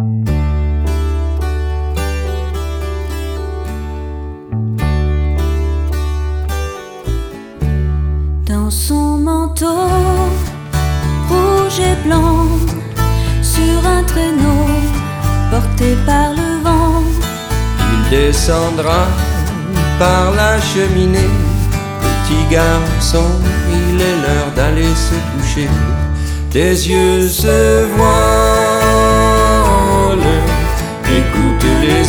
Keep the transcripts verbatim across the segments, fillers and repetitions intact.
Dans son manteau rouge et blanc, sur un traîneau porté par le vent, il descendra par la cheminée. Petit garçon, il est l'heure d'aller se coucher. Tes yeux se voilent, écoute les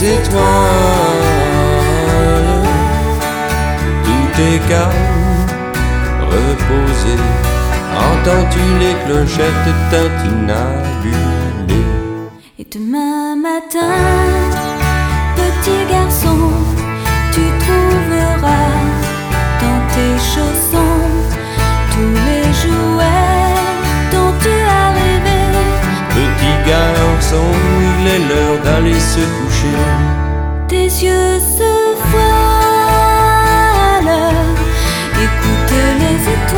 étoiles. Tout est calme, reposé. Entends-tu les clochettes tintinabulées? Et demain matin, petit garçon, tu trouveras dans tes chaussons tous les jouets dont tu as rêvé. Petit garçon, il est l'heure d'aller se coucher. Tes yeux se voilent, écoute les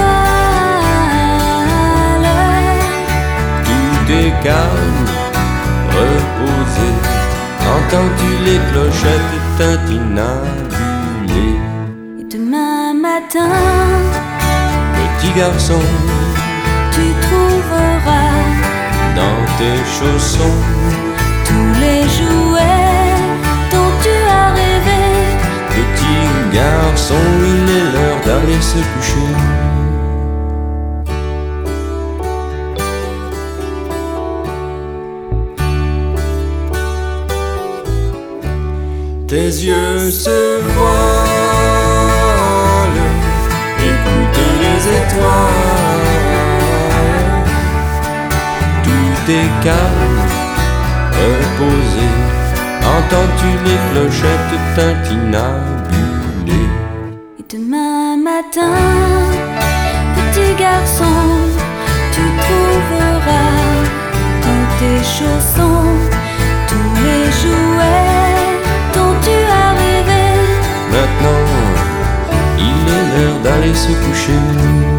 étoiles. Tout est calme, reposé. Entends-tu les clochettes tintinabulées? Et demain matin, petit garçon, tu trouveras dans tes chaussons tous les jouets dont tu as rêvé. Petit garçon, il est l'heure d'aller se coucher. Tes yeux se voilent, écoute les étoiles. Tout est calme, reposé. Entends-tu les clochettes tintinabulées? Et demain matin, petit garçon, tu trouveras dans tes chaussons tous les jouets dont tu as rêvé. Maintenant, il est l'heure d'aller se coucher.